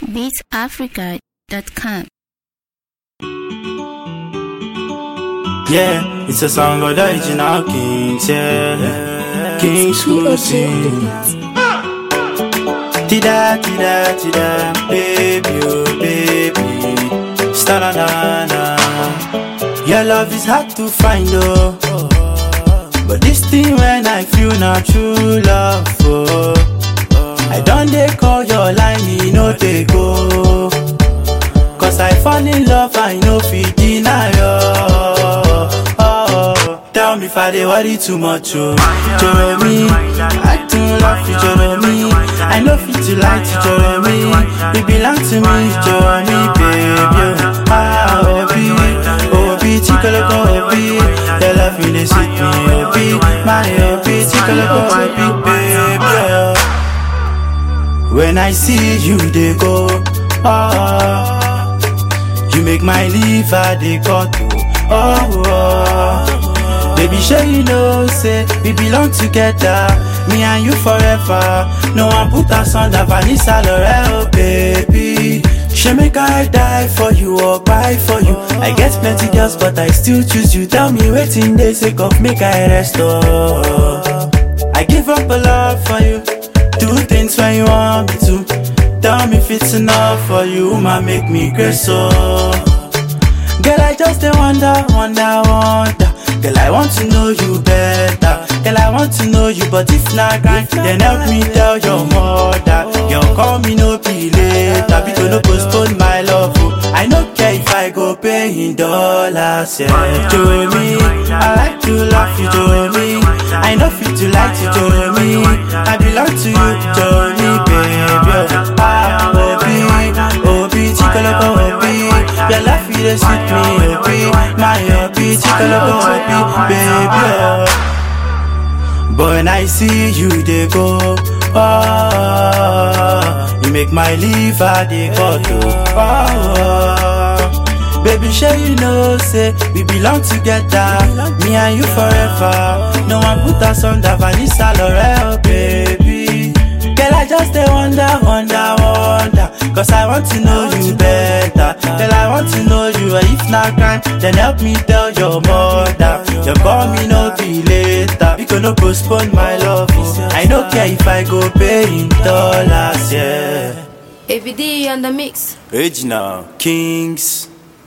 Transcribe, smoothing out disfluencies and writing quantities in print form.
beatsafrica.com. Yeah, it's a song of the original Kings, yeah. Kings who sing. Tida, tida, tida, baby, oh baby. Sta-na-na-na. Your love is hard to find, oh. But this thing when I feel not true love, oh. I don't dey call your line, me no dey go. Cause I fall in love, I no fit deny you. Tell me if I dey worry too much, oh. Jeremy, I don't love you, Jeremy. I know fit to lie to Jeremy. You belong to me, Jeremy, baby. Obi, Obi, Chikoloko, Obi. Your love really sweet me, Obi. My Obi, Chikoloko, Obi, baby. When I see you, they go, you make my liver, they cut, Baby, sure you know, say, we belong together, me and you forever. No one put us under Vanessa L'Oreal, baby. She make I die for you or cry for you. I get plenty girls, but I still choose you. Tell me waiting they say of make I rest, I give up a lot for you. Do things when you want me to. Tell me if it's enough for you, ma make me grace, so. Girl, I just wonder. Girl, I want to know you better. Girl, I want to know you, but if not grind, then help me tell your mother. You call me no be later, because no postpone my love. I no care if I go pay in dollars, yeah. Jeremy, I like to love you, Jeremy. I know fit to like you, Jeremy. I belong to you, Jeremy, baby. Obi, Chikoloko, Obi. Your life is sweet me, Obi. My Obi, Chikoloko, Obi, baby. But when I see you, they go, you make my liver, they go to, Baby, sure you know, say, we belong together, me and you forever. No one put us under Vanessa L'Oreal, baby. Girl, I just wonder, cause I want to know you better. Girl, I want to know you, if not crime, then help me tell your mother. You call me no be later, because no postpone my love. I don't care if I go pay in dollars, yeah. AVD on the mix. Original Kings.